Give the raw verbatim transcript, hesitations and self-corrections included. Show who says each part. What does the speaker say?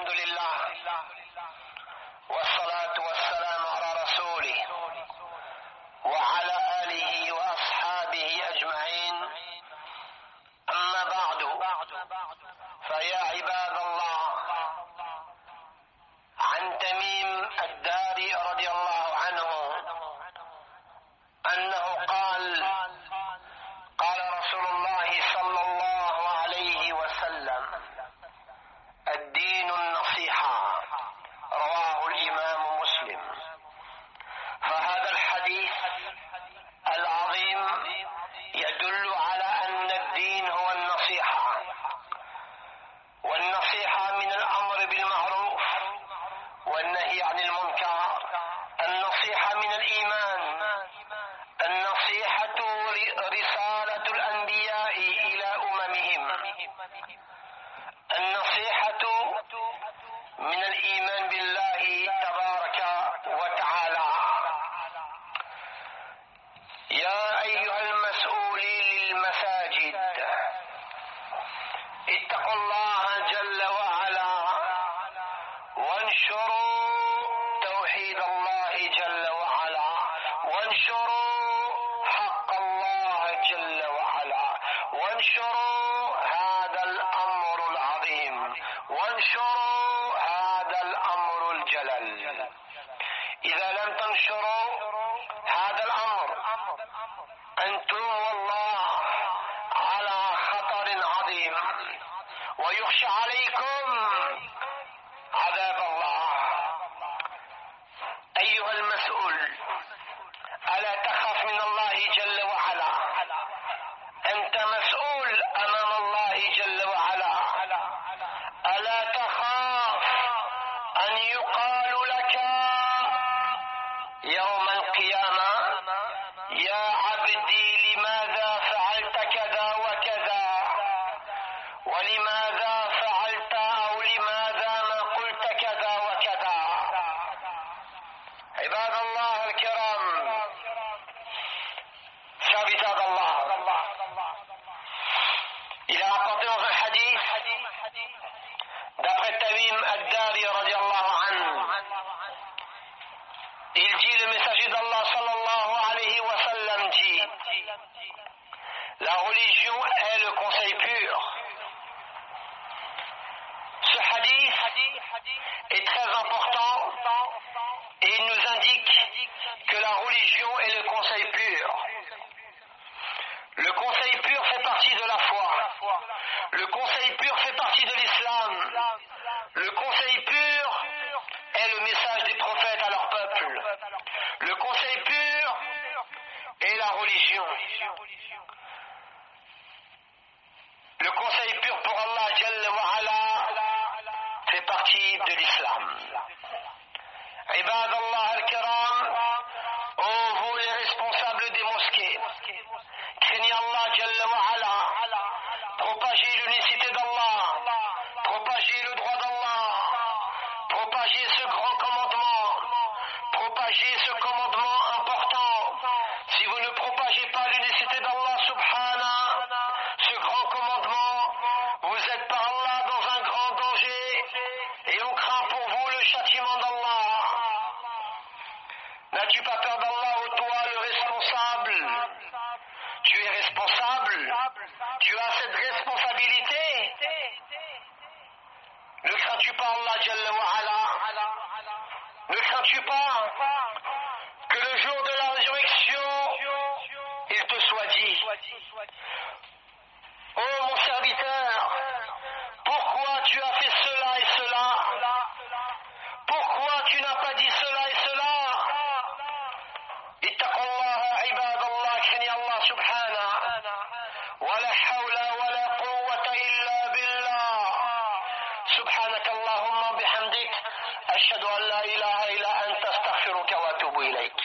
Speaker 1: لله والصلاة والسلام على رسوله وعلى آله وأصحابه أجمعين. أما بعد، فيا عباد الله، عن تميم الداري رضي الله عنه أنه قال: قال رسول الله صلى الله عليه وسلم: الدين النصيحة. رواه الإمام مسلم. فهذا الحديث العظيم يدل على أن الدين هو النصيحة، والنصيحة من الأمر بالمعروف والنهي عن المنكر. النصيحة من الإيمان. النصيحة رسالة الأنبياء إلى أممهم. النصيحة من الإيمان بالله تبارك وتعالى. يا أيها المسؤولين للمساجد، اتقوا الله جل وعلا وانشروا توحيد الله جل وعلا، وانشروا حق الله جل وعلا، وانشروا هذا الأمر العظيم، وانشروا هذا الأمر الجلل. إذا لم تنشروا هذا الأمر أنتم والله على خطر عظيم، ويخشى عليكم عذاب الله. أيها المسؤول، ألا تخاف من الله جل وعلا؟ أنت مسؤول أمام الله جل وعلا. ألا تخاف أن يقال لك يوم القيامة: يا عبدي لماذا فعلت كذا وكذا، ولماذا فعلت أو لماذا ما قلت كذا وكذا؟ عباد الله الكرام، serviteurs d'Allah, il a rapporté dans un hadith, d'après Tamim ad-Dari radiallahu anhu, il dit, le messager d'Allah sallallahu alayhi wa sallam dit: la religion est le conseil pur. Ce hadith est très important et il nous indique que la religion est le conseil pur. Le conseil pur fait partie de la foi. Le conseil pur fait partie de l'islam. Le conseil pur est le message des prophètes à leur peuple. Le conseil pur est la religion. Le conseil pur pour Allah Jalla wa Ala fait partie de l'islam. Ibad Allah al-Kiram, ô vous les responsables des mosquées, craignez Allah Jalla wa Ala, propagez l'unicité d'Allah, propagez le droit d'Allah, propagez ce grand commandement, propagez ce commandement important. Si vous ne propagez pas l'unicité d'Allah subhanahu, ce grand commandement, vous êtes par Allah dans un grand danger et on craint pour vous le châtiment d'Allah. N'as-tu pas peur d'Allah, ô toi le responsable? Tu es responsable, tu as cette responsabilité. Ne crains-tu pas Allah Jalla wa Ala? Ne crains-tu pas que le jour de la résurrection, il te soit dit: ô mon serviteur, pourquoi tu as fait cela et cela? Pourquoi tu n'as pas dit cela et cela? ittaqullaha ibadallah, craignez Allah subhanahu. Wa la hawla wa la quwwata illa billah. سبحانك اللهم بحمدك أشهد أن لا إله إلا أنت أستغفرك وأتوب إليك.